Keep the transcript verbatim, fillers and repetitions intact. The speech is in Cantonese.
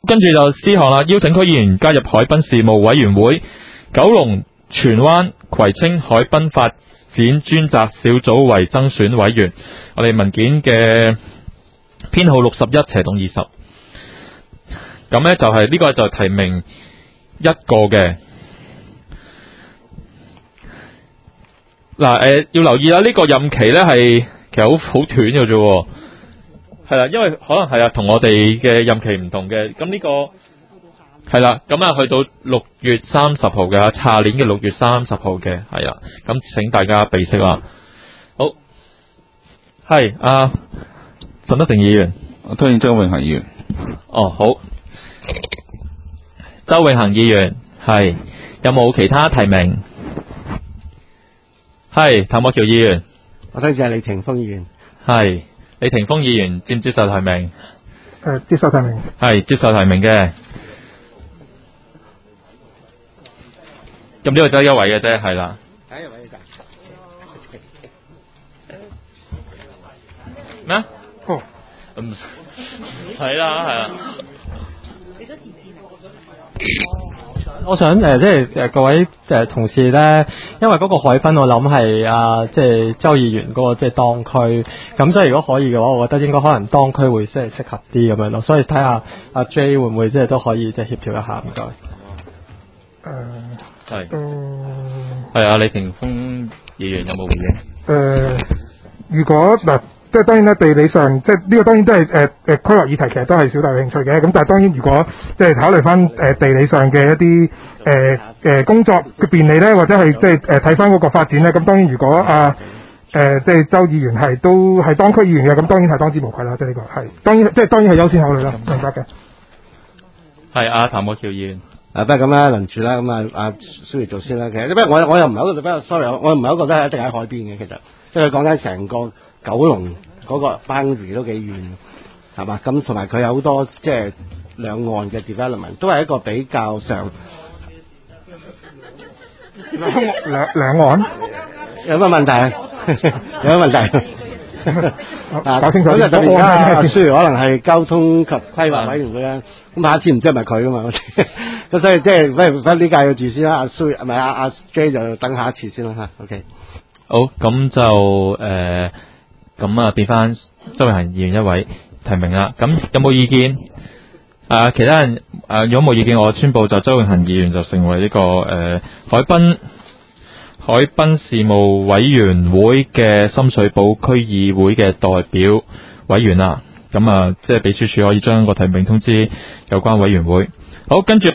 跟住就思項啦，邀請區議員加入海濱事務委員會，九龍荃灣葵青海濱發展專責小組為增選委員。我哋文件嘅編號六十一斜洞二十。咁呢就係、是、呢、這個就係提名一個嘅。嗱、呃，誒要留意啦，呢、這個任期呢係其實好好短嘅啫。係啦，因為可能係啊，同我哋嘅任期唔同嘅。咁呢、這個係啦，咁啊去到六月三十號嘅，下年嘅六月三十號嘅，係啊。咁請大家備悉啦。好，係啊，陳德定議員， 我推薦周永恒議員。 哦，好。周永恒議員係，有冇其他提名？係譚國僑議員， 我推薦李霆鋒議員。 係李霆鋒議員接唔接受提名？ 誒，接受提名。 係接受提名嘅。咁呢度得一位嘅啫，係啦。 第一位嘅咋？ 咩啊？ 哦， 唔係啦，係啦。 我想誒、呃，即係誒各位誒、呃、同事咧，因為嗰個海濱我諗係啊，即係周議員嗰、那個即係當區，咁所以如果可以嘅話，我覺得應該可能當區會即係適合啲咁樣咯。所以睇下阿 J 會唔會即係都可以即係協調一下，唔該。 誒係。 嗯。 係啊，李霆鋒議員有冇回應？ 誒、呃，如果嗱。即係當然咧，地理上即係呢個當然都係誒誒規劃議題，其實都係小弟有興趣嘅。咁但係當然，如果即係考慮翻誒地理上嘅一啲誒誒工作嘅便利咧，或者係即係誒睇翻嗰個發展咧，咁當然如果啊誒即係周議員係都係當區議員嘅，咁當然係當之無愧啦。即係呢個係當然即係當然係優先考慮啦，明白嘅。 係啊，譚國僑議員。 啊，不如咁啦，輪住啦，咁啊，阿蘇怡做先啦。其實，不過我我又唔係好覺得，sorry，我唔係好覺得係一定喺海邊嘅。其實，即係講緊成個九龍嗰個 boundary 都幾遠，係嘛？咁同埋佢有好多即係兩岸嘅 development， 都係一個比較上兩兩兩岸有乜問題啊？有乜問題？啊， 搞清楚。 咁就特別而家阿蘇怡可能係交通及規劃委員會啦。咁下一次唔知係咪佢噶嘛？咁所以即係不如不呢屆要住先啦。阿蘇係咪阿阿 J 就等下一次先啦嚇。OK。 好，咁就誒。咁啊，變翻周永恒議員一位提名啦。咁有冇意見？啊，其他人啊，如果冇意見，我宣布就周永恒議員就成為呢、這個誒、呃、海濱海濱事務委員會嘅深水埗區議會嘅代表委員啦。咁啊，即係秘書處可以將個提名通知有關委員會。好，跟住。